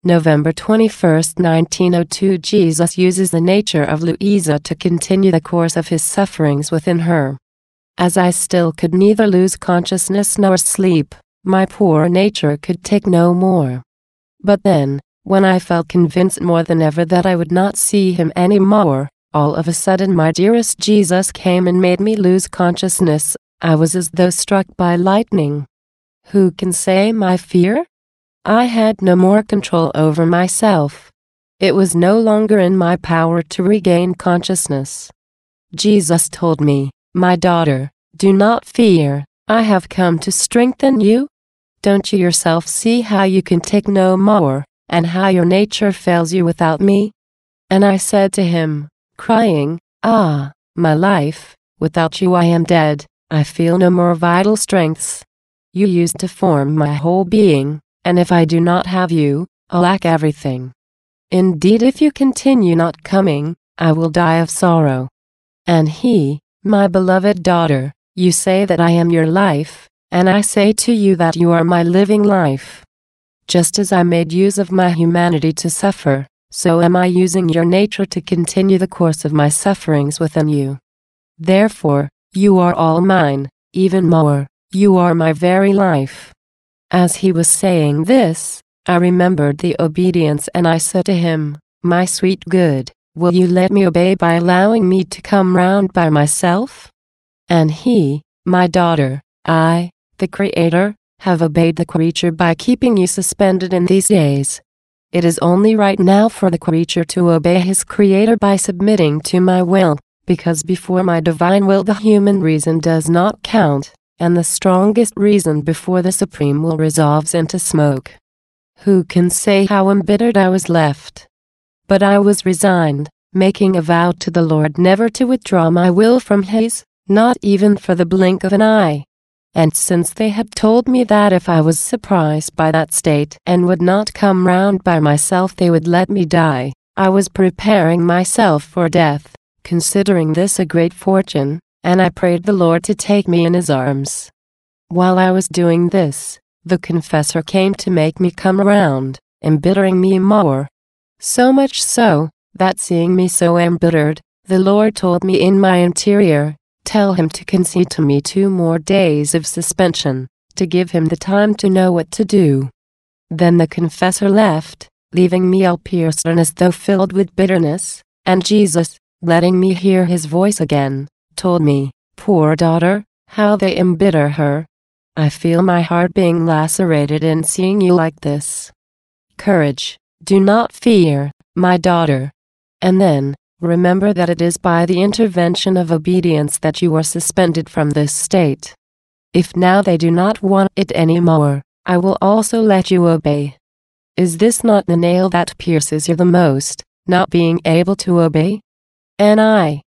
November 21, 1902. Jesus uses the nature of Louisa to continue the course of his sufferings within her. As I still could neither lose consciousness nor sleep, my poor nature could take no more. But then, when I felt convinced more than ever that I would not see him any more, all of a sudden my dearest Jesus came and made me lose consciousness. I was as though struck by lightning. Who can say my fear? I had no more control over myself. It was no longer in my power to regain consciousness. Jesus told me, "My daughter, do not fear, I have come to strengthen you. Don't you yourself see how you can take no more, and how your nature fails you without me?" And I said to him, crying, "Ah, my life, without you I am dead, I feel no more vital strengths. You used to form my whole being, and if I do not have you, I lack everything. Indeed, if you continue not coming, I will die of sorrow." And he, "My beloved daughter, you say that I am your life, and I say to you that you are my living life. Just as I made use of my humanity to suffer, so am I using your nature to continue the course of my sufferings within you. Therefore, you are all mine, even more, you are my very life." As he was saying this, I remembered the obedience and I said to him, "My sweet good, will you let me obey by allowing me to come round by myself?" And he, "My daughter, I, the Creator, have obeyed the creature by keeping you suspended in these days. It is only right now for the creature to obey his Creator by submitting to my will, because before my divine will the human reason does not count, and the strongest reason before the supreme will resolves into smoke. Who can say how embittered I was left? But I was resigned, making a vow to the Lord never to withdraw my will from his, not even for the blink of an eye. And since they had told me that if I was surprised by that state and would not come round by myself they would let me die, I was preparing myself for death, considering this a great fortune, and I prayed the Lord to take me in his arms. While I was doing this, the confessor came to make me come around, embittering me more. So much so, that seeing me so embittered, the Lord told me in my interior, "Tell him to concede to me 2 more days of suspension, to give him the time to know what to do." Then the confessor left, leaving me all pierced and as though filled with bitterness, and Jesus, letting me hear his voice again, told me, "Poor daughter, how they embitter her. I feel my heart being lacerated in seeing you like this. Courage, do not fear, my daughter. And then, remember that it is by the intervention of obedience that you are suspended from this state. If now they do not want it any more, I will also let you obey. Is this not the nail that pierces you the most, not being able to obey?" And I,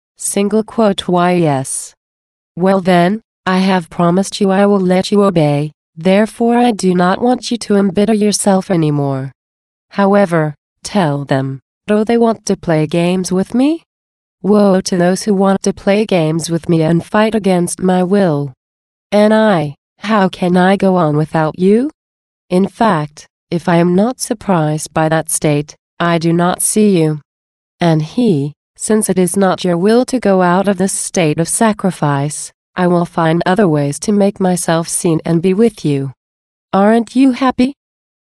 "Why yes. Well then, I have promised you I will let you obey, therefore I do not want you to embitter yourself anymore. However, tell them, do they want to play games with me? Woe to those who want to play games with me and fight against my will. And I, how can I go on without you? In fact, if I am not surprised by that state, I do not see you." And he, "Since it is not your will to go out of this state of sacrifice, I will find other ways to make myself seen and be with you. Aren't you happy?"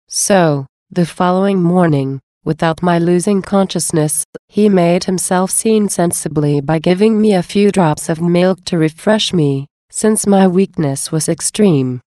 So, the following morning, without my losing consciousness, he made himself seen sensibly by giving me a few drops of milk to refresh me, since my weakness was extreme.